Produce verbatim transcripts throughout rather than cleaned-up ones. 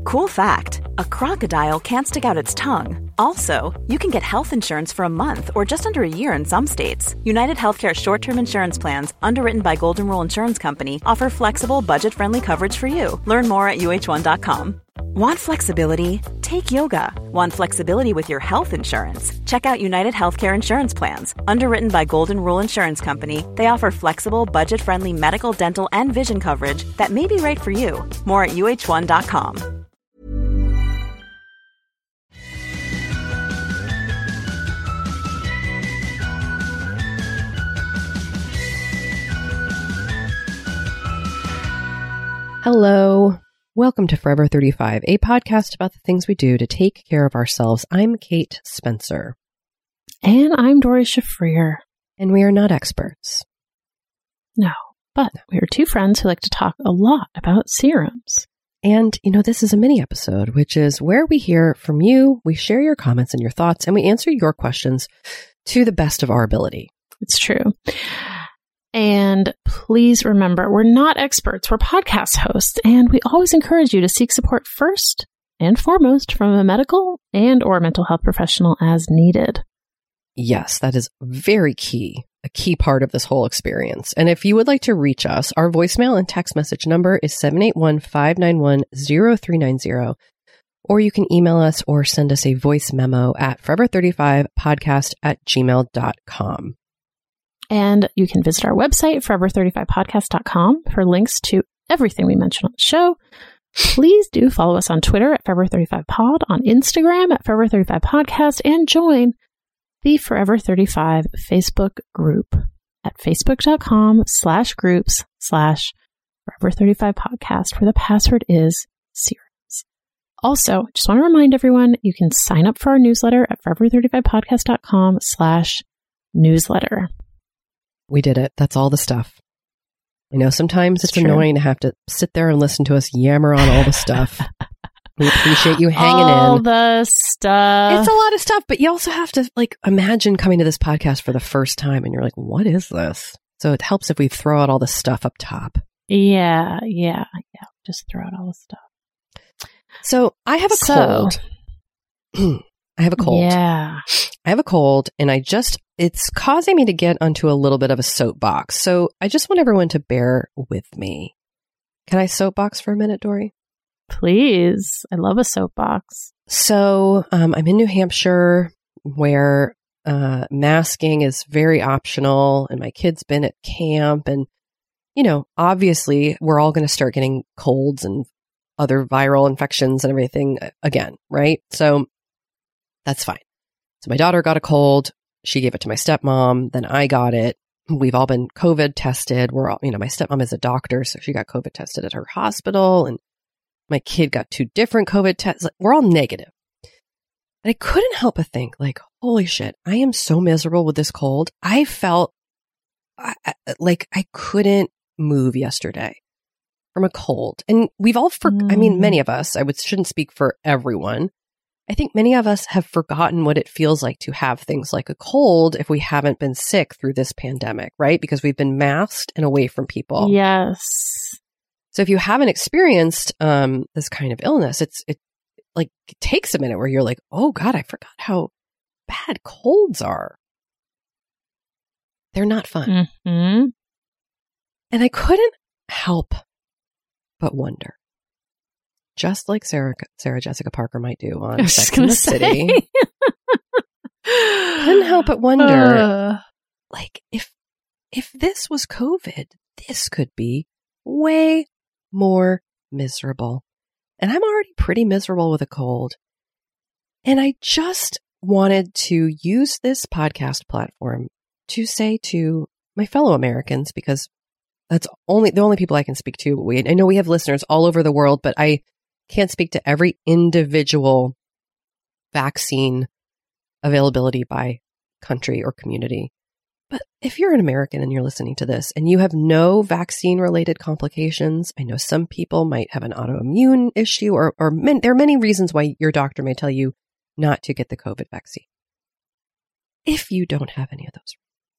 Cool fact, a crocodile can't stick out its tongue. Also, you can get health insurance for a month or just under a year in some states. United Healthcare short-term insurance plans, underwritten by Golden Rule Insurance Company, offer flexible, budget-friendly coverage for you. Learn more at U H one dot com. Want flexibility? Take yoga. Want flexibility with your health insurance? Check out United Healthcare Insurance Plans. Underwritten by Golden Rule Insurance Company, they offer flexible, budget-friendly medical, dental, and vision coverage that may be right for you. More at U H one dot com. Hello. Welcome to Forever thirty-five, a podcast about the things we do to take care of ourselves. I'm Kate Spencer. And I'm Dory Shafrir. And we are not experts. No, but we are two friends who like to talk a lot about serums. And, you know, this is a mini episode, which is where we hear from you, we share your comments and your thoughts, and we answer your questions to the best of our ability. It's true. And please remember, we're not experts, we're podcast hosts, and we always encourage you to seek support first and foremost from a medical and or mental health professional as needed. Yes, that is very key, a key part of this whole experience. And if you would like to reach us, our voicemail and text message number is seven eight one, five nine one, zero three nine zero, or you can email us or send us a voice memo at forever thirty-five podcast at gmail dot com. And you can visit our website, forever thirty-five podcast dot com, for links to everything we mentioned on the show. Please do follow us on Twitter at forever thirty-five pod, on Instagram at forever thirty-five podcast, and join the Forever thirty-five Facebook group at facebook.com slash groups slash forever thirty-five podcast, where the password is serums. Also, just want to remind everyone, you can sign up for our newsletter at forever thirty-five podcast dot com slash newsletter. We did it. That's all the stuff. I know sometimes it's, it's annoying to have to sit there and listen to us yammer on all the stuff. We appreciate you hanging all in. All the stuff. It's a lot of stuff, but you also have to like imagine coming to this podcast for the first time and you're like, what is this? So it helps if we throw out all the stuff up top. Yeah, yeah, yeah. Just throw out all the stuff. So I have a so, cold. I have a cold. Yeah. I have a cold and I just, it's causing me to get onto a little bit of a soapbox. So I just want everyone to bear with me. Can I soapbox for a minute, Dory? Please. I love a soapbox. So um, I'm in New Hampshire where uh, masking is very optional and my kid's been at camp and, you know, obviously we're all going to start getting colds and other viral infections and everything again, right? So that's fine. So my daughter got a cold. She gave it to my stepmom. Then I got it. We've all been COVID tested. We're all, you know, my stepmom is a doctor, so she got COVID tested at her hospital. And my kid got two different COVID tests. Like, we're all negative. And I couldn't help but think, like, holy shit, I am so miserable with this cold. I felt I, I, like I couldn't move yesterday from a cold. And we've all, for, mm. I mean, many of us, I would, shouldn't speak for everyone. I think many of us have forgotten what it feels like to have things like a cold if we haven't been sick through this pandemic, right? Because we've been masked and away from people. Yes. So if you haven't experienced um, this kind of illness, it's it like it takes a minute where you're like, oh God, I forgot how bad colds are. They're not fun. Mm-hmm. And I couldn't help but wonder. Just like Sarah, Sarah Jessica Parker might do on Sex and the City. Couldn't help but wonder, uh. like, if if this was COVID, this could be way more miserable. And I'm already pretty miserable with a cold. And I just wanted to use this podcast platform to say to my fellow Americans, because that's only the only people I can speak to. We, I know we have listeners all over the world, but I can't speak to every individual vaccine availability by country or community. But if you're an American and you're listening to this and you have no vaccine related complications, I know some people might have an autoimmune issue or, or man, there are many reasons why your doctor may tell you not to get the COVID vaccine. If you don't have any of those,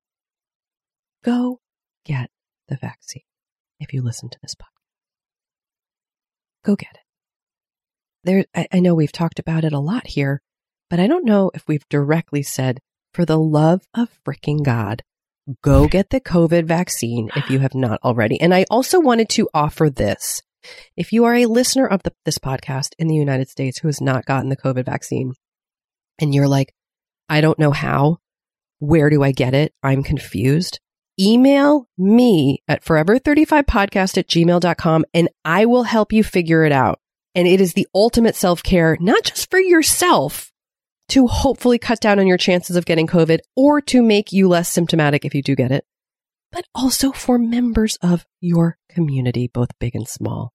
go get the vaccine. If you listen to this podcast, go get it. there, I, I know we've talked about it a lot here, but I don't know if we've directly said, for the love of freaking God, go get the COVID vaccine if you have not already. And I also wanted to offer this. If you are a listener of the, this podcast in the United States who has not gotten the COVID vaccine, and you're like, I don't know how, where do I get it? I'm confused. Email me at forever thirty-five podcast at gmail dot com and I will help you figure it out. And it is the ultimate self-care, not just for yourself, to hopefully cut down on your chances of getting COVID or to make you less symptomatic if you do get it, but also for members of your community, both big and small.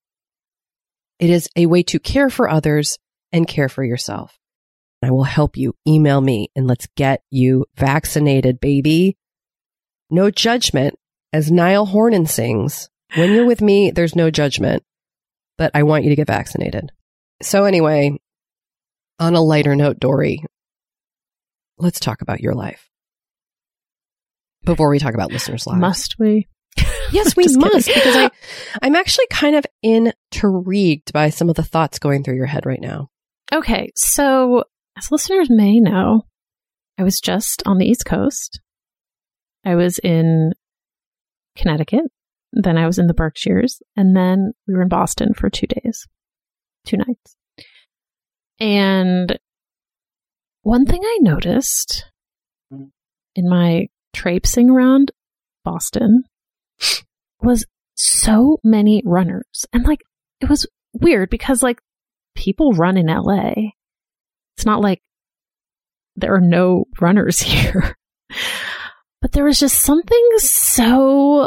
It is a way to care for others and care for yourself. I will help you. Email me and let's get you vaccinated, baby. No judgment. As Niall Hornan sings, when you're with me, there's no judgment, but I want you to get vaccinated. So anyway, on a lighter note, Dory, let's talk about your life before we talk about listeners' lives. Must we? Yes, we Just must, kidding. because I, I'm actually kind of intrigued by some of the thoughts going through your head right now. Okay, so as listeners may know, I was just on the East Coast. I was in Connecticut, then I was in the Berkshires, and then we were in Boston for two days, two nights. And one thing I noticed in my traipsing around Boston was so many runners. And like, it was weird because like people run in L A. It's not like there are no runners here. But there was just something so,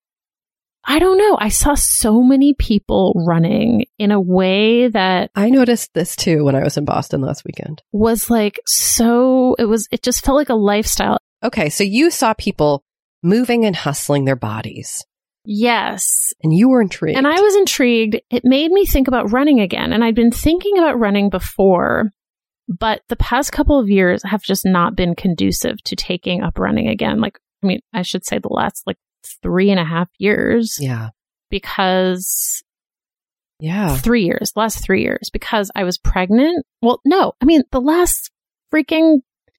I don't know. I saw so many people running in a way that I noticed this too when I was in Boston last weekend. Was like so, it was, it just felt like a lifestyle. Okay, so you saw people moving and hustling their bodies. Yes. And you were intrigued. And I was intrigued. It made me think about running again. And I'd been thinking about running before, but the past couple of years have just not been conducive to taking up running again. Like, I mean, I should say the last like three and a half years. Yeah. Because, yeah. Three years, last three years, because I was pregnant. Well, no, I mean, the last freaking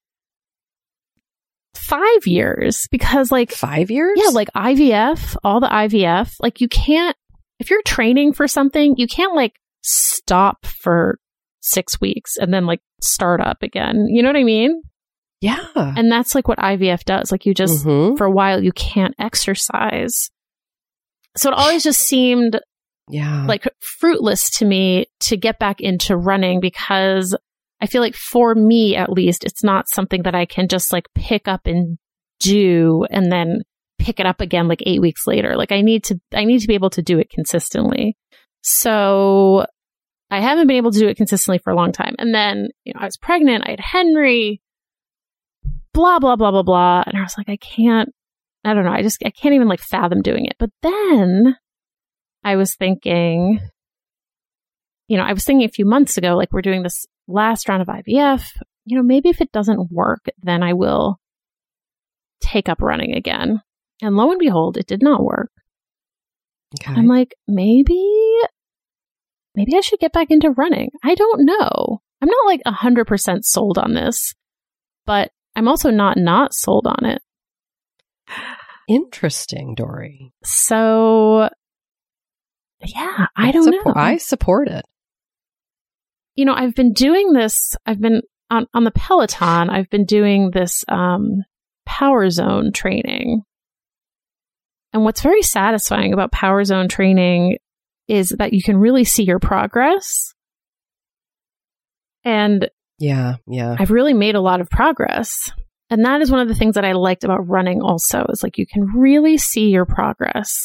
five years, because like. Five years? Yeah, like I V F, all the I V F. Like you can't, if you're training for something, you can't like stop for six weeks and then like start up again. You know what I mean? Yeah. And that's like what I V F does. Like you just, mm-hmm. for a while, you can't exercise. So it always just seemed yeah, like fruitless to me to get back into running because I feel like for me, at least, it's not something that I can just like pick up and do and then pick it up again like eight weeks later. Like I need to, I need to be able to do it consistently. So I haven't been able to do it consistently for a long time. And then, you know, I was pregnant, I had Henry, blah, blah, blah, blah, blah. And I was like, I can't, I don't know. I just, I can't even like fathom doing it. But then I was thinking, you know, I was thinking a few months ago, like we're doing this last round of I V F, you know, maybe if it doesn't work, then I will take up running again. And lo and behold, it did not work. Okay. I'm like, maybe, maybe I should get back into running. I don't know. I'm not like one hundred percent sold on this, but I'm also not not sold on it. Interesting, Dory. So, yeah, I, I don't support, know. I support it. You know, I've been doing this, I've been on, on the Peloton, I've been doing this um, Power Zone training. And what's very satisfying about Power Zone training is that you can really see your progress. And yeah, yeah. I've really made a lot of progress. And that is one of the things that I liked about running also, is like you can really see your progress.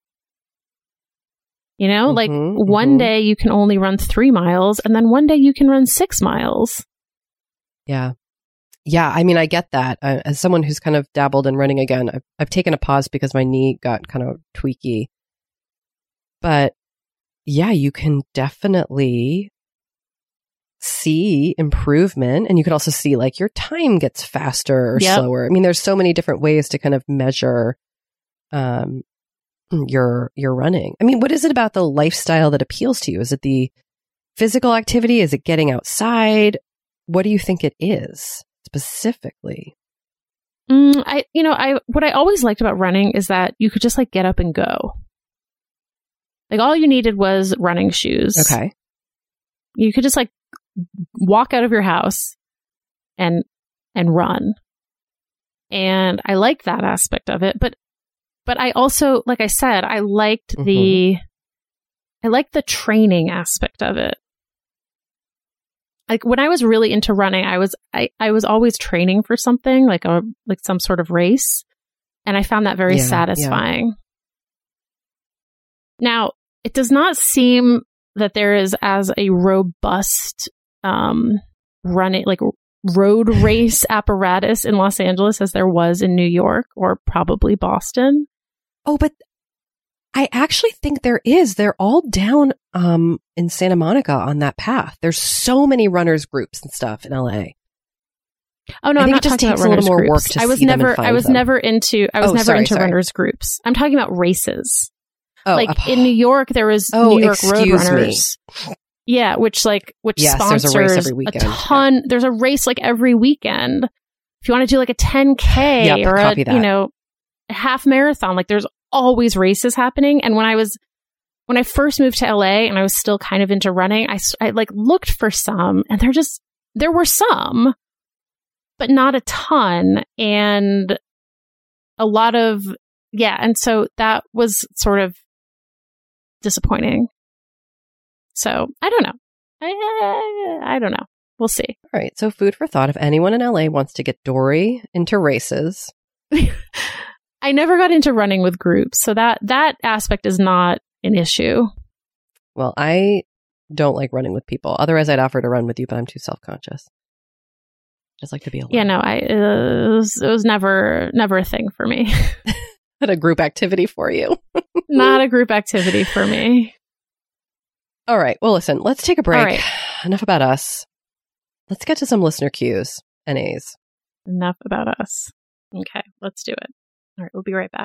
You know, mm-hmm, like one mm-hmm. day you can only run three miles and then one day you can run six miles. Yeah. Yeah. I mean, I get that. I, as someone who's kind of dabbled in running again, I've, I've taken a pause because my knee got kind of tweaky. But yeah, you can definitely see improvement, and you can also see like your time gets faster or yep. slower. I mean, there's so many different ways to kind of measure um your your running. I mean, what is it about the lifestyle that appeals to you? Is it the physical activity? Is it getting outside? What do you think it is specifically? Mm, I, you know, I what I always liked about running is that you could just like get up and go. Like all you needed was running shoes. Okay. You could just like walk out of your house and and run. And I liked that aspect of it, but but I also, like I said, I liked mm-hmm. the I liked the training aspect of it. Like when I was really into running, I was I, I was always training for something, like a like some sort of race, and I found that very yeah, satisfying. Yeah. Now, it does not seem that there is as a robust um, running like road race apparatus in Los Angeles as there was in New York or probably Boston. Oh, but I actually think there is. They're all down um, in Santa Monica on that path. There's so many runners groups and stuff in L A. Oh no, I I'm think not it just talking takes about a runners little more groups. work to I was see them never, and find I was them. never into, I was oh, never sorry, into sorry. runners groups. I'm talking about races. Oh, like uh, in New York, there was oh, New York Road me. Runners. Yeah, which like which yes, sponsors there's a race every weekend. a ton. Yeah. There's a race like every weekend. If you want to do like a ten K yep, or a, that. you know, a half marathon, like there's always races happening. And when I was when I first moved to L A and I was still kind of into running, I, I like looked for some, and there just there were some, but not a ton, and a lot of yeah, and so that was sort of disappointing. So I don't know. I I don't know. We'll see. All right. So food for thought. If anyone in L A wants to get Dory into races. I never got into running with groups. So that, that aspect is not an issue. Well, I don't like running with people. Otherwise, I'd offer to run with you, but I'm too self-conscious. Just like to be alone. Yeah, no, I, it was, it was never, never a thing for me. Not a group activity for you. Not a group activity for me. All right. Well, listen, let's take a break. All right. Enough about us. Let's get to some listener cues. N As. Enough about us. Okay, let's do it. All right, we'll be right back.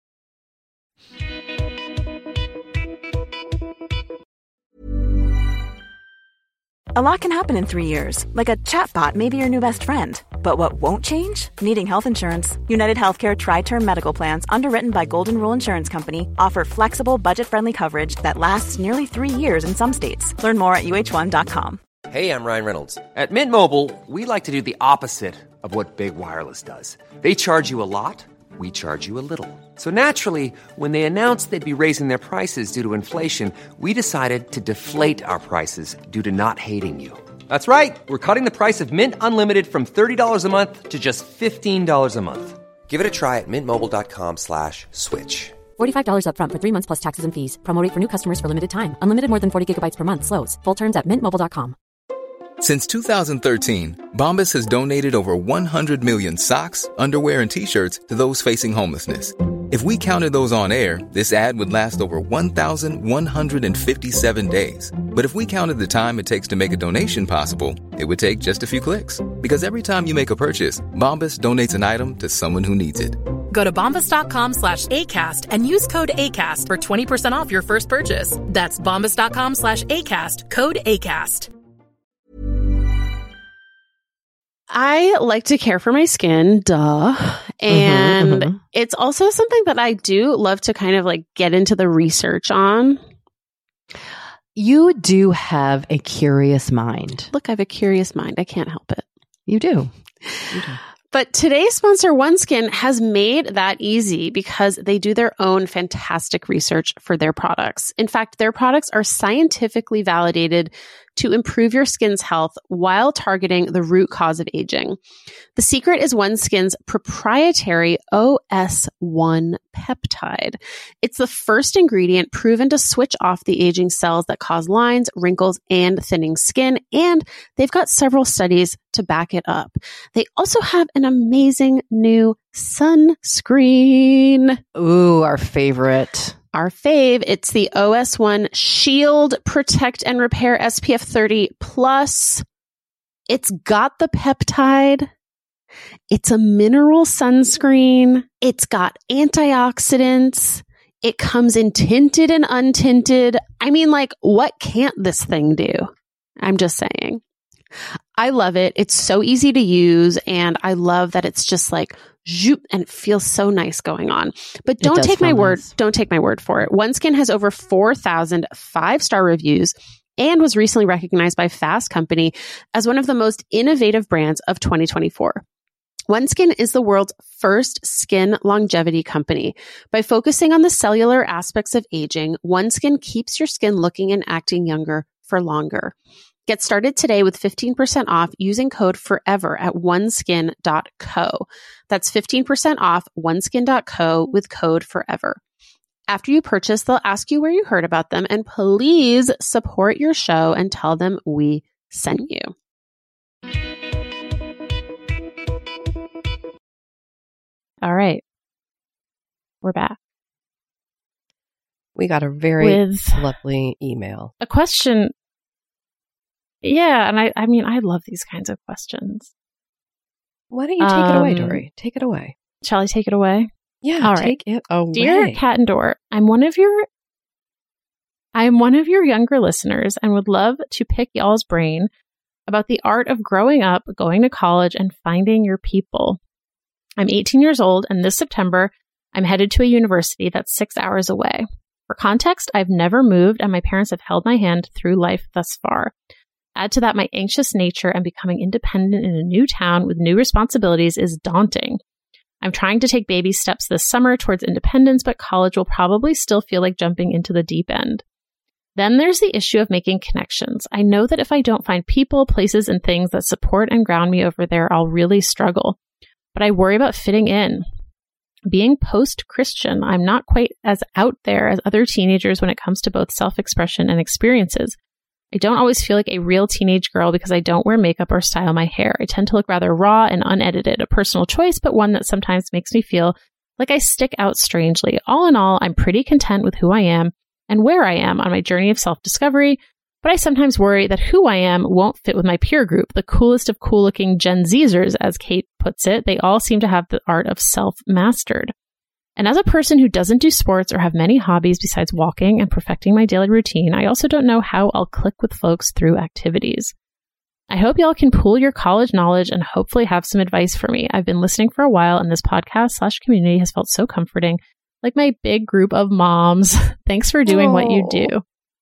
A lot can happen in three years, like a chatbot may be your new best friend. But what won't change? Needing health insurance. United Healthcare Tri-Term Medical Plans, underwritten by Golden Rule Insurance Company, offer flexible, budget-friendly coverage that lasts nearly three years in some states. Learn more at U H one dot com. Hey, I'm Ryan Reynolds. At Mint Mobile, we like to do the opposite of what Big Wireless does. They charge you a lot, we charge you a little. So naturally, when they announced they'd be raising their prices due to inflation, we decided to deflate our prices due to not hating you. That's right. We're cutting the price of Mint Unlimited from thirty dollars a month to just fifteen dollars a month. Give it a try at mintmobile.com slash switch. forty-five dollars up front for three months plus taxes and fees. Promo rate for new customers for limited time. Unlimited more than forty gigabytes per month slows. Full terms at mint mobile dot com. Since two thousand thirteen, Bombas has donated over one hundred million socks, underwear, and T-shirts to those facing homelessness. If we counted those on air, this ad would last over one thousand one hundred fifty-seven days. But if we counted the time it takes to make a donation possible, it would take just a few clicks. Because every time you make a purchase, Bombas donates an item to someone who needs it. Go to bombas.com slash ACAST and use code ACAST for twenty percent off your first purchase. That's bombas.com slash ACAST, code ACAST. I like to care for my skin, duh. And mm-hmm, mm-hmm. it's also something that I do love to kind of like get into the research on. You do have a curious mind. Look, I have a curious mind. I can't help it. You do. You do. But today's sponsor, OneSkin, has made that easy because they do their own fantastic research for their products. In fact, their products are scientifically validated to improve your skin's health while targeting the root cause of aging. The secret is OneSkin's proprietary O S one peptide. It's the first ingredient proven to switch off the aging cells that cause lines, wrinkles, and thinning skin, and they've got several studies to back it up. They also have an amazing new sunscreen. Ooh, our favorite. Our fave. It's the O S one Shield Protect and Repair S P F thirty plus. It's got the peptide. It's a mineral sunscreen. It's got antioxidants. It comes in tinted and untinted. I mean, like, what can't this thing do? I'm just saying. I love it. It's so easy to use. And I love that it's just like, zoop, and it feels so nice going on. But don't take my word. Nice. Don't take my word for it. OneSkin has over four thousand five-star reviews and was recently recognized by Fast Company as one of the most innovative brands of twenty twenty-four. OneSkin is the world's first skin longevity company. By focusing on the cellular aspects of aging, OneSkin keeps your skin looking and acting younger for longer. Get started today with fifteen percent off using code FOREVER at oneskin dot co. That's fifteen percent off oneskin dot co with code FOREVER. After you purchase, they'll ask you where you heard about them, and please support your show and tell them we sent you. All right. We're back. We got a very With lovely email. a question. Yeah, and I, I mean, I love these kinds of questions. Why don't you take it away, Um, Dory? Take it away. Shall I take it away? Yeah, all right. take it away. Dear Cat and Door, I'm one of your I am one of your younger listeners and would love to pick y'all's brain about the art of growing up, going to college, and finding your people. I'm eighteen years old, and this September, I'm headed to a university that's six hours away. For context, I've never moved, and my parents have held my hand through life thus far. Add to that, my anxious nature and becoming independent in a new town with new responsibilities is daunting. I'm trying to take baby steps this summer towards independence, but college will probably still feel like jumping into the deep end. Then there's the issue of making connections. I know that if I don't find people, places, and things that support and ground me over there, I'll really struggle. But I worry about fitting in. Being post-Christian, I'm not quite as out there as other teenagers when it comes to both self-expression and experiences. I don't always feel like a real teenage girl because I don't wear makeup or style my hair. I tend to look rather raw and unedited, a personal choice, but one that sometimes makes me feel like I stick out strangely. All in all, I'm pretty content with who I am and where I am on my journey of self-discovery, but I sometimes worry that who I am won't fit with my peer group, the coolest of cool-looking Gen Zers, as Kate puts it. They all seem to have the art of self-mastered. And as a person who doesn't do sports or have many hobbies besides walking and perfecting my daily routine, I also don't know how I'll click with folks through activities. I hope y'all can pool your college knowledge and hopefully have some advice for me. I've been listening for a while, and this podcast slash community has felt so comforting, like my big group of moms. Thanks for doing oh. what you do.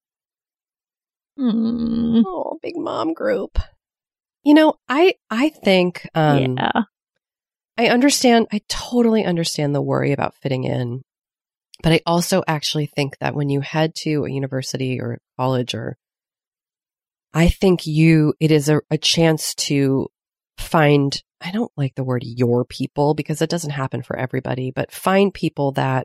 Mm. Oh, big mom group. You know, I I think um, yeah. I understand. I totally understand the worry about fitting in, but I also actually think that when you head to a university or college, or I think you, it is a, a chance to find. I don't like the word "your people" because it doesn't happen for everybody, but find people that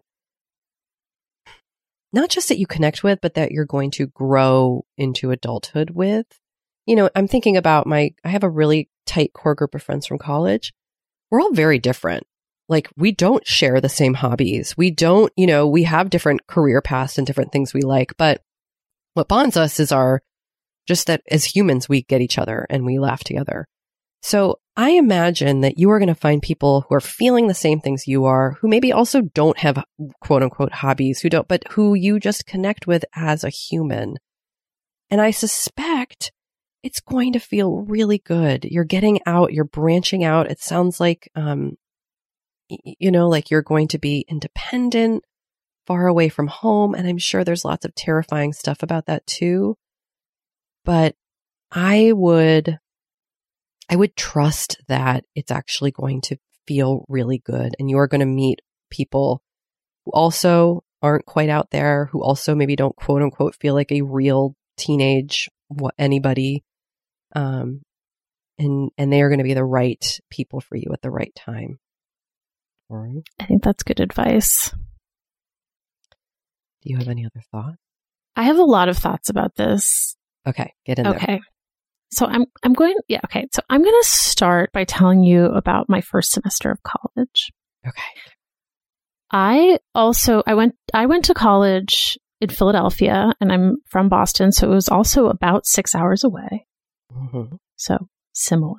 not just that you connect with, but that you're going to grow into adulthood with. You know, I'm thinking about my. I have a really tight core group of friends from college. We're all very different. Like, we don't share the same hobbies. We don't, you know, we have different career paths and different things we like. But what bonds us is our, just that as humans, we get each other and we laugh together. So I imagine that you are going to find people who are feeling the same things you are, who maybe also don't have quote unquote hobbies, who don't, but who you just connect with as a human. And I suspect it's going to feel really good. You're getting out, you're branching out. It sounds like, um, you know, like you're going to be independent, far away from home. And I'm sure there's lots of terrifying stuff about that too. But I would, I would trust that it's actually going to feel really good. And you're going to meet people who also aren't quite out there, who also maybe don't quote unquote feel like a real teenage what anybody. Um, and, and they are going to be the right people for you at the right time. All right. I think that's good advice. Do you have any other thoughts? I have a lot of thoughts about this. Okay. Get in there. Okay. So I'm, I'm going, yeah. Okay. So I'm going to start by telling you about my first semester of college. Okay. I also, I went, I went to college in Philadelphia, and I'm from Boston. So it was also about six hours away. Mm-hmm. So similar.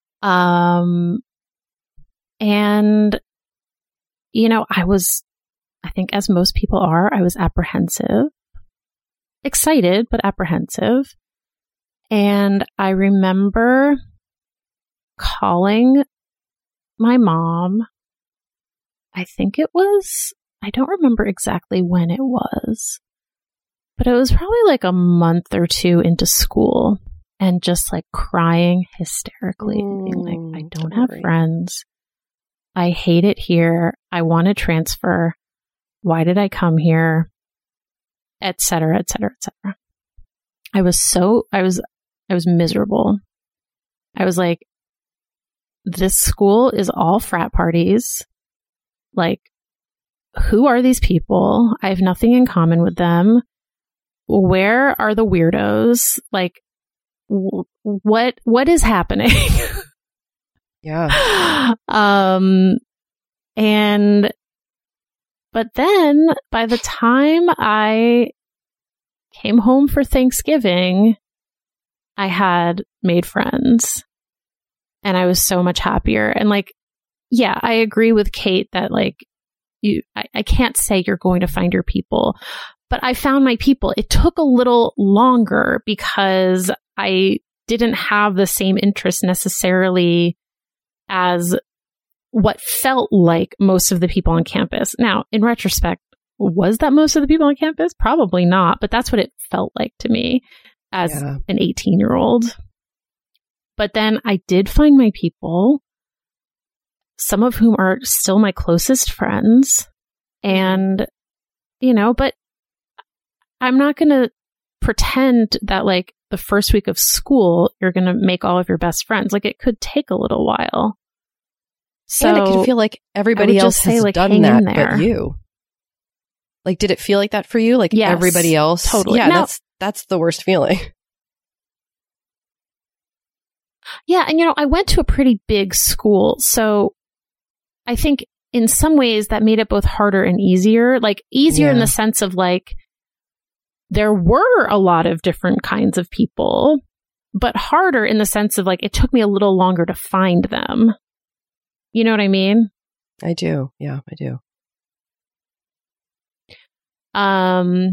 Um, and, you know, I was I think as most people are, I was apprehensive, excited, but apprehensive. And I remember calling my mom. I think it was, I don't remember exactly when it was, but it was probably like a month or two into school and just like crying hysterically, mm, being like, I don't have friends. I hate it here. I want to transfer. Why did I come here? Et cetera, et cetera, et cetera. I was so, I was, I was miserable. I was like, this school is all frat parties. Like, who are these people? I have nothing in common with them. Where are the weirdos? Like, w- what, what is happening? Yeah. Um, and, but then by the time I came home for Thanksgiving, I had made friends and I was so much happier. And like, yeah, I agree with Kate that like, you, I, I can't say you're going to find your people, but I found my people. It took a little longer because I didn't have the same interest necessarily as what felt like most of the people on campus. Now, in retrospect, was that most of the people on campus? Probably not, but that's what it felt like to me as yeah. an eighteen-year-old. But then I did find my people, some of whom are still my closest friends. And, you know, but I'm not going to pretend that like the first week of school, you're going to make all of your best friends. Like it could take a little while. So and it could feel like everybody else has say, like, done that but you. Like, did it feel like that for you? Like yes, everybody else? Totally. Yeah, now, that's that's the worst feeling. Yeah, and you know, I went to a pretty big school, so I think in some ways that made it both harder and easier. Like easier yeah. in the sense of like there were a lot of different kinds of people, but harder in the sense of like it took me a little longer to find them. You know what I mean? I do. Yeah, I do. Um,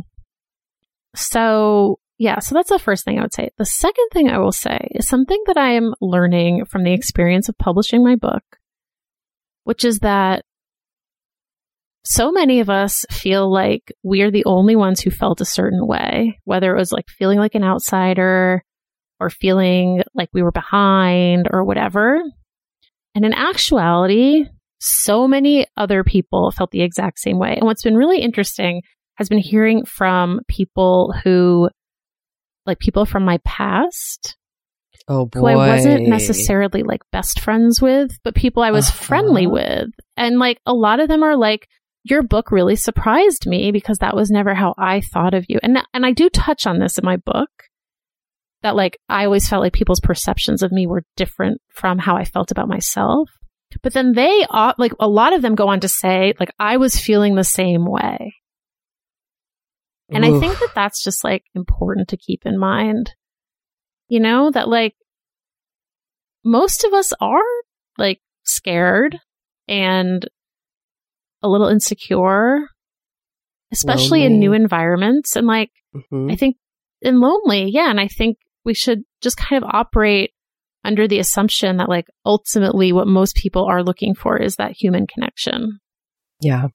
so yeah, so that's the first thing I would say. The second thing I will say is something that I am learning from the experience of publishing my book, which is that so many of us feel like we are the only ones who felt a certain way, whether it was like feeling like an outsider or feeling like we were behind or whatever. And in actuality, so many other people felt the exact same way. And what's been really interesting has been hearing from people who, like people from my past, oh boy. who I wasn't necessarily like best friends with, but people I was uh-huh. friendly with. And like a lot of them are like, your book really surprised me because that was never how I thought of you. And and I do touch on this in my book, that like I always felt like people's perceptions of me were different from how I felt about myself. But then they, like a lot of them go on to say, like, I was feeling the same way. And Oof. I think that that's just like important to keep in mind, you know, that like most of us are like scared and a little insecure, especially lonely. In new environments. And like, mm-hmm. I think, and lonely. Yeah. And I think we should just kind of operate under the assumption that like ultimately what most people are looking for is that human connection. Yeah.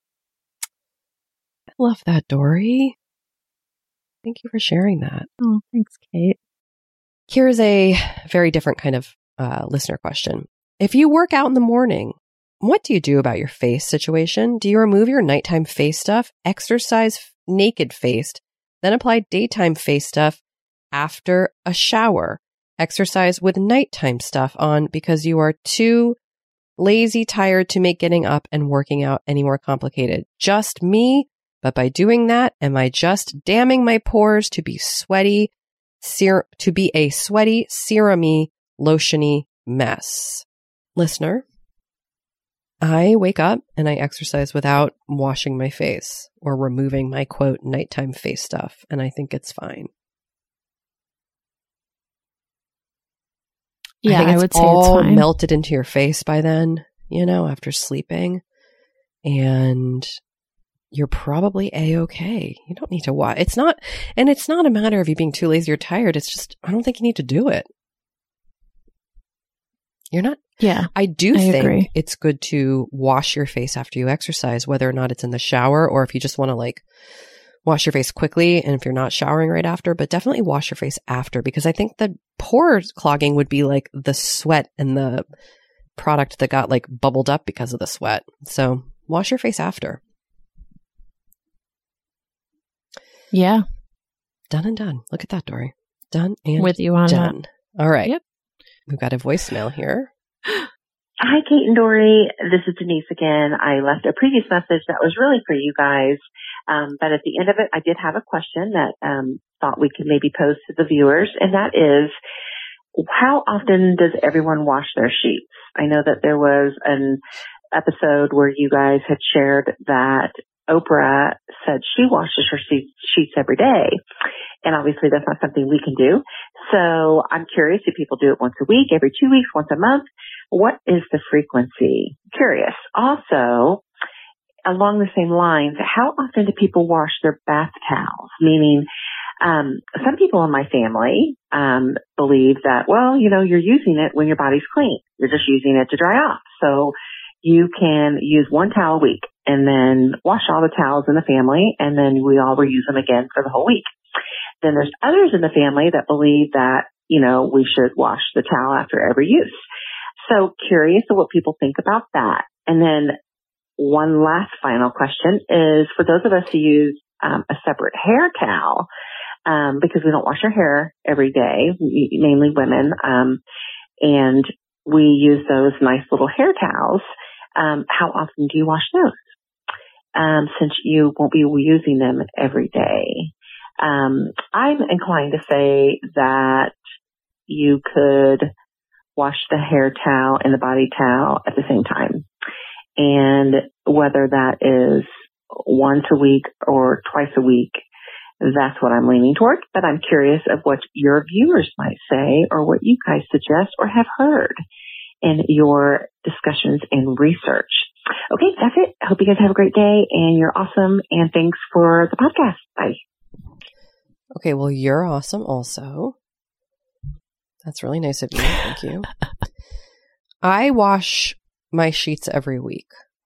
I love that, Dory. Thank you for sharing that. Oh, thanks, Kate. Here's a very different kind of uh, listener question. If you work out in the morning, what do you do about your face situation? Do you remove your nighttime face stuff, exercise naked faced, then apply daytime face stuff after a shower? Exercise with nighttime stuff on because you are too lazy, tired to make getting up and working out any more complicated. Just me, but by doing that, am I just damning my pores to be sweaty, ser- to be a sweaty, serum-y, lotion-y mess? Listener, I wake up and I exercise without washing my face or removing my, quote, nighttime face stuff, and I think it's fine. Yeah, I, think I it's would say all it's fine. Melted into your face by then, you know, after sleeping. And you're probably A-okay. You don't need to wash. It's not, and it's not a matter of you being too lazy or tired. It's just, I don't think you need to do it. You're not. Yeah. I do I think agree. it's good to wash your face after you exercise, whether or not it's in the shower or if you just want to like wash your face quickly and if you're not showering right after, but definitely wash your face after, because I think the pore clogging would be like the sweat and the product that got like bubbled up because of the sweat. So wash your face after. Yeah. Done and done. Look at that, Dory. Done and With you on done. All right. Yep. We've got a voicemail here. Hi, Kate and Dory. This is Denise again. I left a previous message that was really for you guys. Um, but at the end of it, I did have a question that um, thought we could maybe pose to the viewers. And that is, how often does everyone wash their sheets? I know that there was an episode where you guys had shared that Oprah said she washes her sheets every day. And obviously that's not something we can do. So I'm curious, do people do it once a week, every two weeks, once a month? What is the frequency? Curious. Also, along the same lines, how often do people wash their bath towels? Meaning, um, some people in my family um, believe that, well, you know, you're using it when your body's clean. You're just using it to dry off. So you can use one towel a week and then wash all the towels in the family, and then we all reuse them again for the whole week. Then there's others in the family that believe that, you know, we should wash the towel after every use. So curious of what people think about that. And then one last final question is for those of us who use um, a separate hair towel, um, because we don't wash our hair every day, mainly women, um, and we use those nice little hair towels. Um, how often do you wash those? Um, since you won't be using them every day. Um, I'm inclined to say that you could wash the hair towel and the body towel at the same time. And whether that is once a week or twice a week, that's what I'm leaning toward. But I'm curious of what your viewers might say or what you guys suggest or have heard in your discussions and research. Okay, that's it. I hope you guys have a great day and you're awesome. And thanks for the podcast. Bye. Okay, well, you're awesome also. That's really nice of you. Thank you. I wash my sheets every week.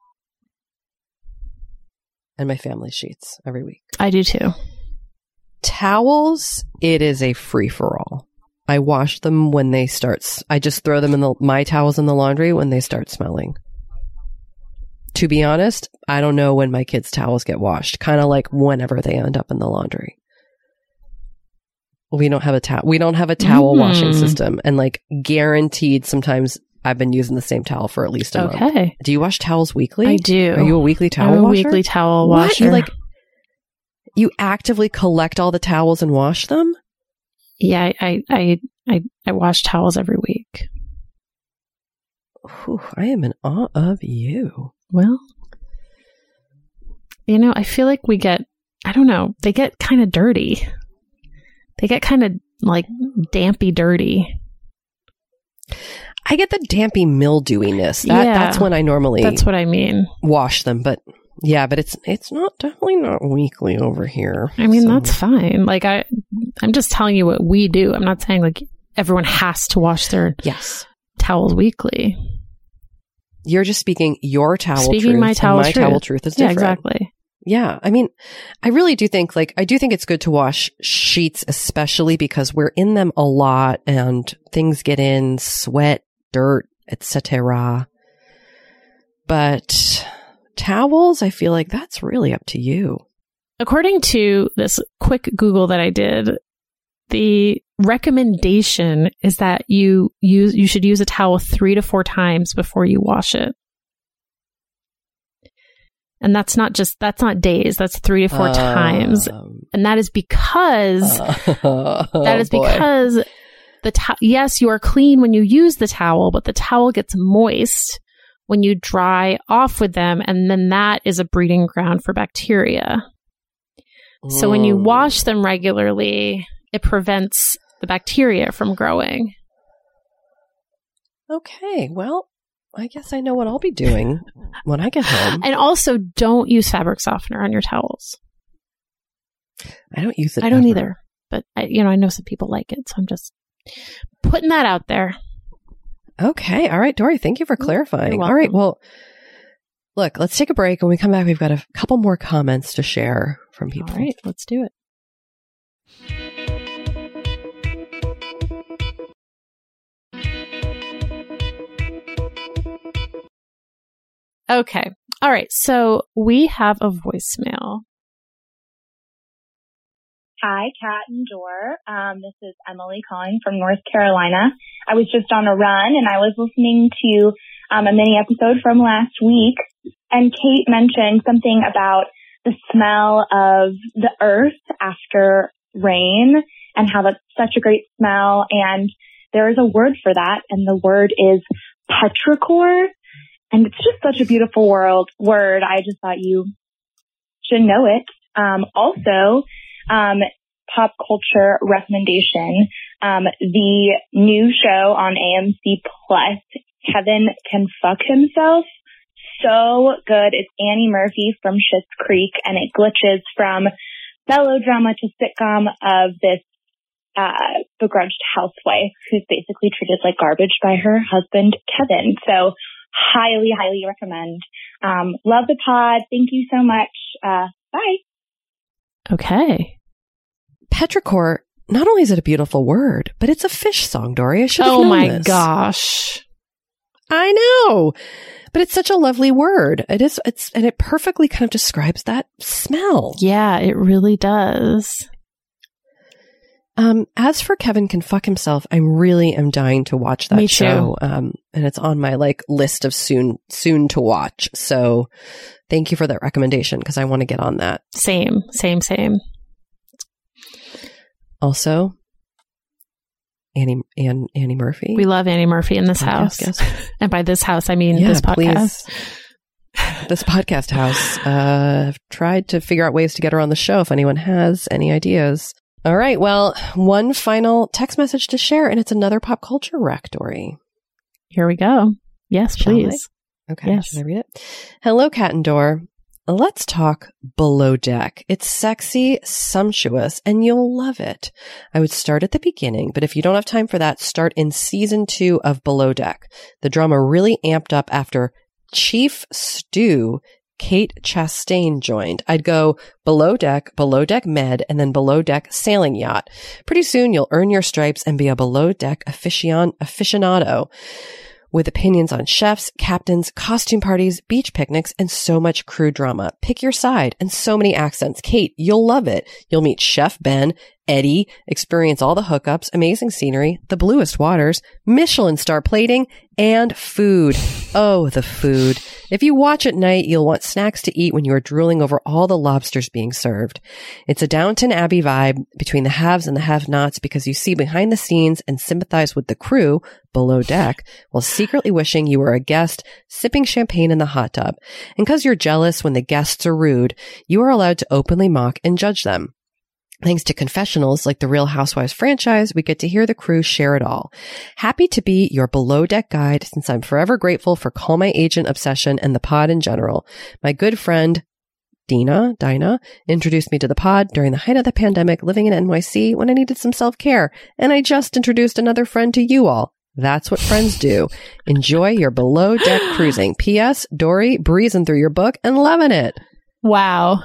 And my family sheets every week. I do too. Towels, it is a free-for-all. I wash them when they start. I just throw them in the my towels in the laundry when they start smelling. To be honest, I don't know when my kids' towels get washed. Kind of like whenever they end up in the laundry. We don't have a towel. We don't have a towel mm. washing system, and like guaranteed, sometimes I've been using the same towel for at least a okay. month. Do you wash towels weekly? I do. Are you a weekly towel I'm a washer? Weekly towel what? washer. You like you actively collect all the towels and wash them? Yeah, I I I, I wash towels every week. Whew, I am in awe of you. Well, you know, I feel like we get, I don't know, they get kind of dirty. They get kind of like dampy dirty. I get the dampy mildewiness. That, yeah, that's when I normally that's what I mean. wash them. But yeah, but it's it's not definitely not weekly over here. I mean, so. that's fine. Like I, I'm just telling you what we do. I'm not saying like everyone has to wash their yes towels weekly. You're just speaking your towel Speaking truth. my towel and my truth. towel truth is yeah, different. exactly. Yeah. I mean, I really do think like, I do think it's good to wash sheets, especially because we're in them a lot and things get in, sweat, dirt, et cetera. But towels, I feel like that's really up to you. According to this quick Google that I did, the recommendation is that you use, you should use a towel three to four times before you wash it. And that's not just, that's not days, that's three to four um, times. And that is because, uh, oh that is boy. because the to- yes, you are clean when you use the towel, but the towel gets moist when you dry off with them. And then that is a breeding ground for bacteria. Mm. So when you wash them regularly, it prevents the bacteria from growing. Okay, well, I guess I know what I'll be doing when I get home. And also, don't use fabric softener on your towels. I don't use it. I don't ever. either. But, I, you know, I know some people like it. So I'm just putting that out there. Okay. All right, Dory, thank you for clarifying. All right. Well, look, let's take a break. When we come back, we've got a couple more comments to share from people. All right. Let's do it. Okay. All right. So we have a voicemail. Hi, Kat and Dor. Um, this is Emily calling from North Carolina. I was just on a run and I was listening to um, a mini episode from last week, and Kate mentioned something about the smell of the earth after rain and how that's such a great smell. And there is a word for that, and the word is petrichor. And it's just such a beautiful world word. I just thought you should know it. Um, also, um, pop culture recommendation, um, the new show on A M C Plus, Kevin Can Fuck Himself. So good. It's Annie Murphy from Schitt's Creek, and it glitches from melodrama to sitcom of this uh begrudged housewife who's basically treated like garbage by her husband, Kevin. So highly, highly recommend. Um, love the pod. Thank you so much. Uh, bye. Okay. Petrichor, not only is it a beautiful word, but it's a fish song, Dory. I should have oh known my this. gosh. I know. But it's such a lovely word. It is, it's, and it perfectly kind of describes that smell. Yeah, it really does. Um, as for Kevin Can Fuck Himself, I really am dying to watch that Me show. too. Um, and it's on my like list of soon, soon to watch. So thank you for that recommendation, because I want to get on that. Same, same, same. Also, Annie, Ann, Annie Murphy. We love Annie Murphy in this Podcast house. guest. And by this house, I mean Yeah, this podcast. please. This podcast house. Uh, I've tried to figure out ways to get her on the show if anyone has any ideas. All right. Well, one final text message to share, and it's another pop culture rec, Dory. Here we go. Yes, Shall please. I? Okay. Yes. Should I read it? Hello, Kat and Dor. Let's talk Below Deck. It's sexy, sumptuous, and you'll love it. I would start at the beginning, but if you don't have time for that, start in season two of Below Deck. The drama really amped up after Chief Stew Kate Chastain joined. I'd go Below Deck, Below Deck Med, and then Below Deck Sailing Yacht. Pretty soon you'll earn your stripes and be a Below Deck aficionado. aficionado. With opinions on chefs, captains, costume parties, beach picnics, and so much crew drama. Pick your side and so many accents. Kate, you'll love it. You'll meet Chef Ben, Eddie, experience all the hookups, amazing scenery, the bluest waters, Michelin star plating, and food. Oh, the food. If you watch at night, you'll want snacks to eat when you are drooling over all the lobsters being served. It's a Downton Abbey vibe between the haves and the have-nots, because you see behind the scenes and sympathize with the crew below deck while secretly wishing you were a guest sipping champagne in the hot tub. And because you're jealous when the guests are rude, you are allowed to openly mock and judge them. Thanks to confessionals like the Real Housewives franchise, we get to hear the crew share it all. Happy to be your below deck guide, since I'm forever grateful for Call My Agent obsession and the pod in general. My good friend Dina, Dinah, introduced me to the pod during the height of the pandemic living in N Y C when I needed some self-care. And I just introduced another friend to you all. That's what friends do. Enjoy your below deck cruising. P S. Dory, breezing through your book and loving it. Wow.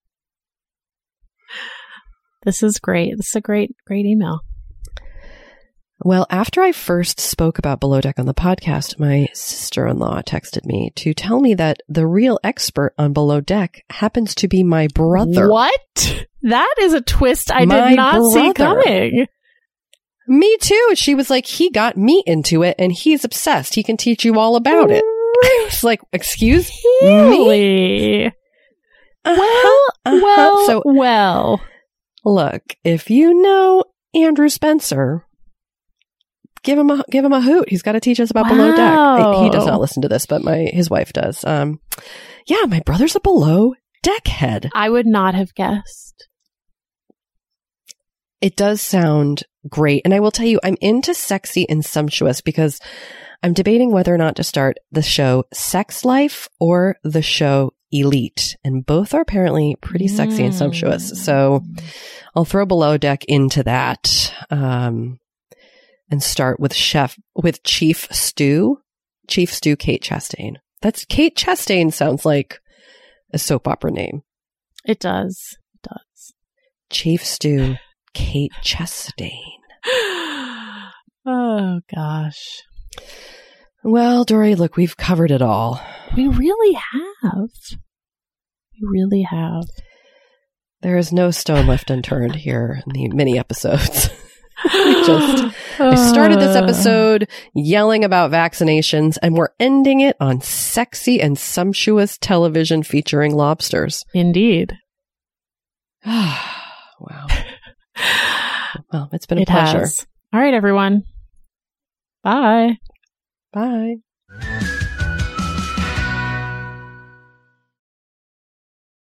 This is great. This is a great, great email. Well, after I first spoke about Below Deck on the podcast, my sister-in-law texted me to tell me that the real expert on Below Deck happens to be my brother. What? That is a twist I My did not see brother. coming. Me too. She was like, he got me into it and he's obsessed. He can teach you all about it. I was like, excuse Really? me? Uh-huh, Well, uh-huh. well, So, well. look, if you know Andrew Spencer, give him a give him a hoot. He's got to teach us about Below Deck. Wow. He does not listen to this, but my his wife does. Um, yeah, my brother's a Below Deck head. I would not have guessed. It does sound great. And I will tell you, I'm into Sexy and Sumptuous because I'm debating whether or not to start the show Sex Life or the show Elite. And both are apparently pretty sexy mm. and sumptuous. So I'll throw Below Deck into that um, and start with Chef, with Chief Stew. Chief Stew Kate Chastain. That's Kate Chastain sounds like a soap opera name. It does. It does. Chief Stew Kate Chastain. Oh, gosh. Well, Dory, look, we've covered it all. We really have. We really have. There is no stone left unturned here in the mini episodes. we just, I started this episode yelling about vaccinations, and we're ending it on sexy and sumptuous television featuring lobsters. Indeed. Wow. Well, it's been a it pleasure. Has. All right, everyone. Bye. Bye.